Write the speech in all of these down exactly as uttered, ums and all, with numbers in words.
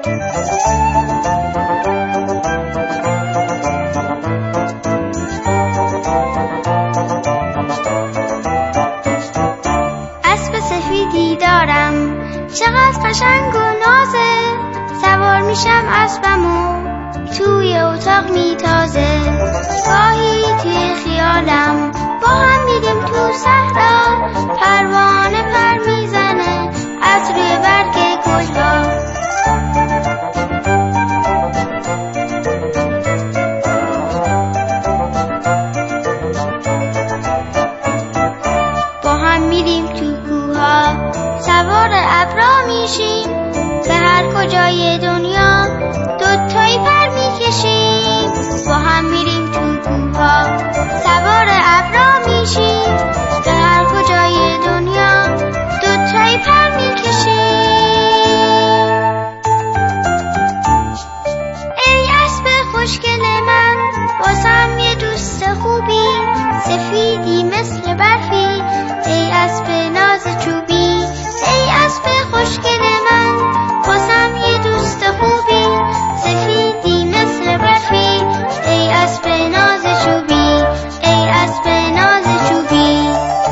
اسب سفیدی دارم چقدر قشنگ و نازه، سوار میشم اسبمو توی اتاق میتازه. گاهی توی خیالم با هم میریم تو صحرا، پروانه پر میزنه از روی برگ گلها. با هم میریم تو کوها، سوار ابرا میشیم، به هر کجای دنیا دوتایی پر میکشیم. با هم میریم تو کوها، سوار ابرا میشیم، به هر کجای دنیا دوتایی پر میکشیم. ای اسب خوشگل من، بازم یه دوست خوبی، سفیدی مثل برفی، ای اسب ناز چوبی. ای اسب خوشگل من، بازم یه دوست خوبی، سفیدی مثل برفی، ای اسب ناز چوبی، ای اسب ناز چوبی.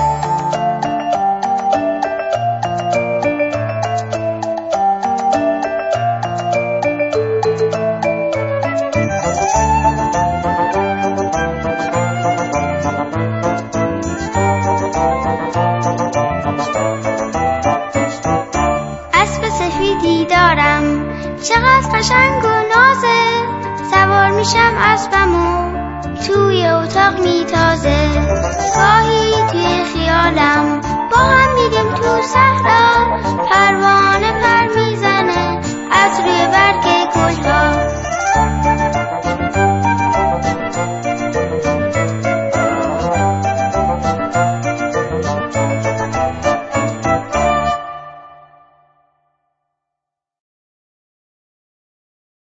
اسب سفیدی دارم چقدر قشنگ و نازه، سوار میشم اسبمو توی اتاق میتازه. گاهی توی خیالم با هم میریم تو صحرا، پروانه پر میزنه از روی برگ گلها.